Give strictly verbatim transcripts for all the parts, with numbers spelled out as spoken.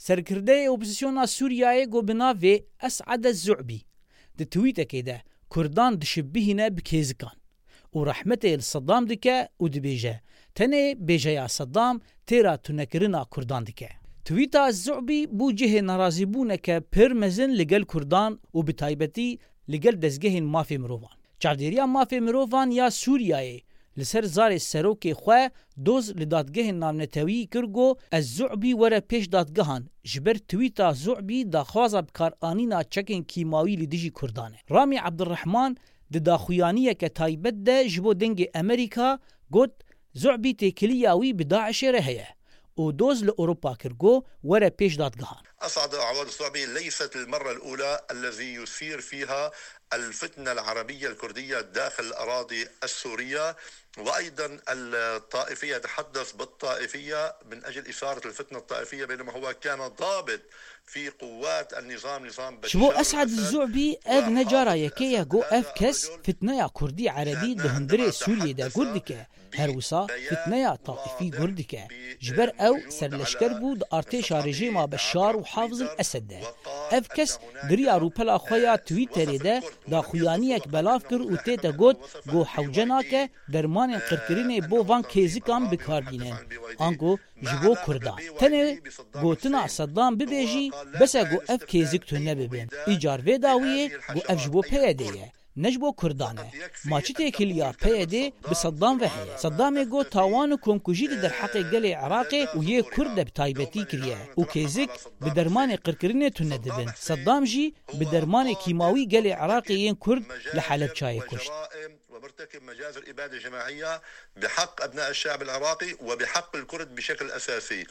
سرکرده اپوزیسیونا سوریه گو بناوی اسعد الزعبی ده تویته که ده کردان دشبهینه بکیزکان و رحمت الصدام دکه و دبیجه تنه بیجه یا صدام تیرا تنکرنا کردان دکه. تویتا الزعبی بو جه نرازی بونه که پرمزن لگل کردان و بتایبتی لگل دزگه مافی مروان. چاودیریا مافی مروان یا سوریه لسر زار سروک خواه دوز لدادگه نامنتوی کرگو الزعبی وره پیش دادگهان جبر تویتا زعبی دا خوازا بکار آنینا چکن کیماوی لدیجی کردانه. رامی عبدالرحمن د داخویانیه که تایبت ده جبو دنگ امریکا گوت زعبی تکلیاوی بداعش رهیه و دوز لأوروبا كرغو ورا بيش دادگهان. أصعد عواد الزعبي ليست المرة الأولى الذي يثير فيها الفتنة العربية الكردية داخل الأراضي السورية، وأيضا الطائفية يتحدث بالطائفية من أجل إثارة الفتنة الطائفية، بينما هو كان ضابط في قوات النظام نظام بشار شبو أسعد الزعبي اف نجارة يكيا جو اف كس فتنة كردي عربي دهندري سوريا دا كردكا هروسا فتنة طائفي كردكا جبر او سرلشكر بود ارتشا رجيما بشار وحافظ الاسد اف كس دريا روبلا خويا تويتر دا دا خويانيك بلاف كر و تيتا گوت جو حوجناك درمان قرقرين بو وان كيزيكام بكاردينين انگو جبو كردان تنه گوتنا صدام ببيجي بس گو اف كيزيك تونه ببين ايجار ويداويه گو اف جبو پيديه نجبو كردانه ماچي تكليا پيدي بصدام وهي صدام گو تاوان كونكوجي در حق گل عراقي و يه كرد بتايبتي كريه و كيزيك بدرمان قرقرين تونه دبن صدام جي بدرمان كيماوي گل عراقي ين كرد لحلب شاي كشت ومرتكب مجازر إبادة جماعية بحق أبناء الشعب العراقي وبحق الكرد بشكل أساسي،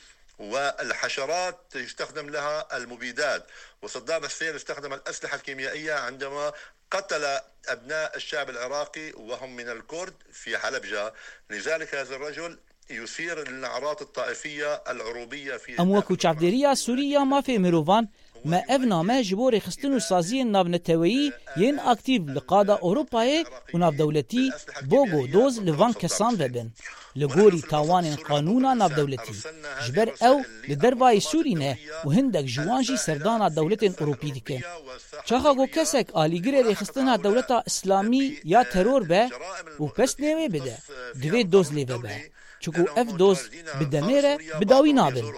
والحشرات يستخدم لها المبيدات، وصدام حسين استخدم الأسلحة الكيميائية عندما قتل أبناء الشعب العراقي وهم من الكرد في حلبجة. لذلك هذا الرجل يثير النعرات الطائفية العروبية في أموكو چاوديريا سوريا ما في مروفان ما افنامه جبور خستن و سازی ناونتویی ین اکتیو لقادا اوروپای و ناو دولتی بوگو دوز لوان کسان ببن لگوری تاوان قانونا ناو دولتی جبر او لدروای سورینه و هندک جوانجی سردانا دولت اوروپی دیکه چاخا گو کسک آلیگر ریخستنا دولتا اسلامی یا ترور به و پس نیوه بده دوی دوز لیوه به چکو اف دوز بدمیره بداوی نابن.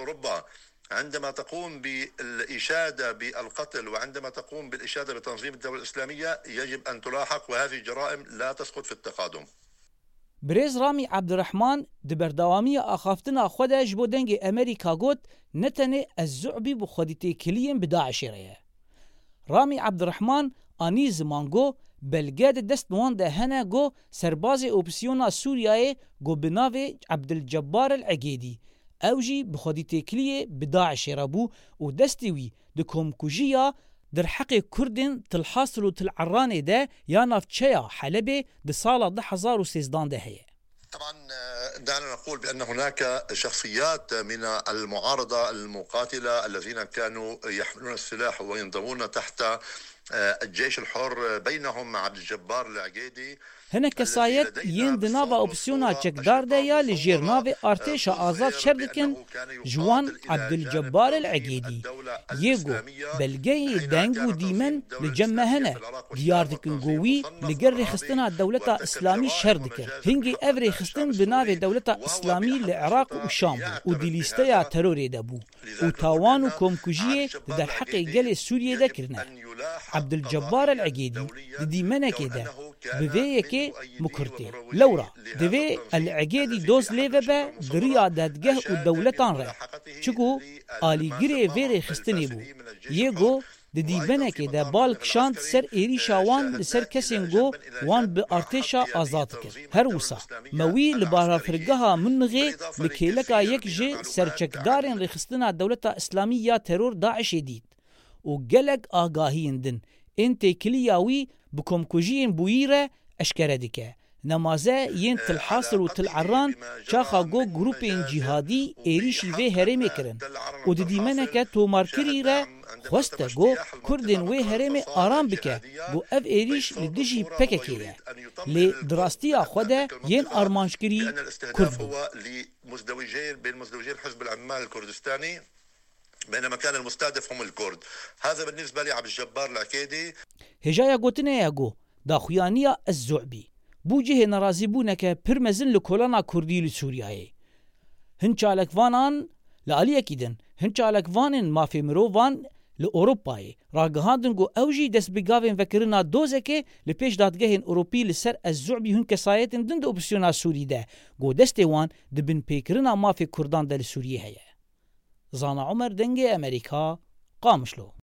عندما تقوم بالإشادة بالقتل وعندما تقوم بالإشادة بتنظيم الدولة الإسلامية يجب أن تلاحق، وهذه الجرائم لا تسقط في التقادم. بريز رامي عبد الرحمن دبردوامي أخافتنا خودش بو دنگ أمريكا قوت نتني الزعبي بخودتي كليين بداعش ريه. رامي عبد الرحمن آني زمانگو بلگاد دست نوان ده هنه گو سرباز اوبسيونا سوريا گو بناوي عبد الجبار العقيدي اوجي بخودي تكليه بداعش رابو ودستوي دكم كوجيا در حق كردن تلحاصلو تلعراني ده يا نافتشيا حلبي بصالة ده حزار وسيزدان ده هي. طبعا دعنا نقول بأن هناك شخصيات من المعارضة المقاتلة الذين كانوا يحملون السلاح وينضمون تحت الجيش الحر، بينهم عبد الجبار العقيدي. هنه کسایت ین دناوا اپسیونا چکدار ده یا لجیر ناو ارتش آزاد شردکن جوان عبدالجبار العقیدی یگو بلگه دنگو دیمن لجمه هنه دیاردکن گوی لگر رخستنا دولتا اسلامی شردکن هنگی او رخستن بناو دولتا اسلامی لعراق و شام و دیلیسته تروری ده بو و تاوان و کمکوژیه در حق گل سوریه ده کرنه. عبدالجبار العقيدي دي منك ده بفيك مكرتي لورا دفي العقيدي دوز ليفبا دريا دادگه ودولتان را چكو آلي گري فيري خستني بو يگو دي منك ده بالك شانت سر ايري شاوان لسر كسنگو وان بارتشا آزاد كر هروسا موي لبارا فرقها منغي لكيلكا يك جي سرچكدارين رخستنا دولتا اسلامية ترور داعش ديد و گلگ آگاهین دن این تکلیاوی بکم کجین بویره اشکره دیکه نمازه ین تلحاصل و تلعران چاخا گو گروپین جهادی ایریشی وی هرمی کرن و دی منه که تومارکری را خوسته گو کردین وی هرمی آرام بکه گو اف ایریش لدیجی پکه که لی دراستی خوده ین آرمانشکری کرد بو. مزدوجين بين مزدوجين حزب العمال الكردستاني بينما كان المستهدف هم الكرد. هذا بالنسبة لعبد الجبار العكيدي. هجايا قوتنيا جو داخويانيا الزعبي بوجه نرازي بونك برمزن لكولانا كردي لسوريا هنچالك فانان لعلي اكيدن هنچالك فانن ما في مروفان لأوروباي راقهاندن جو اوجي دس بقاوين فكرنا دوزكي لپیش دادگهن اوروبي لسر الزعبي هن كسايتن دند اوبسيونا سوري ده جو دستوان دبن بيكرنا ما في كردان دل سوريا هيا. زانا عمر دنگي امريكا قامشلو.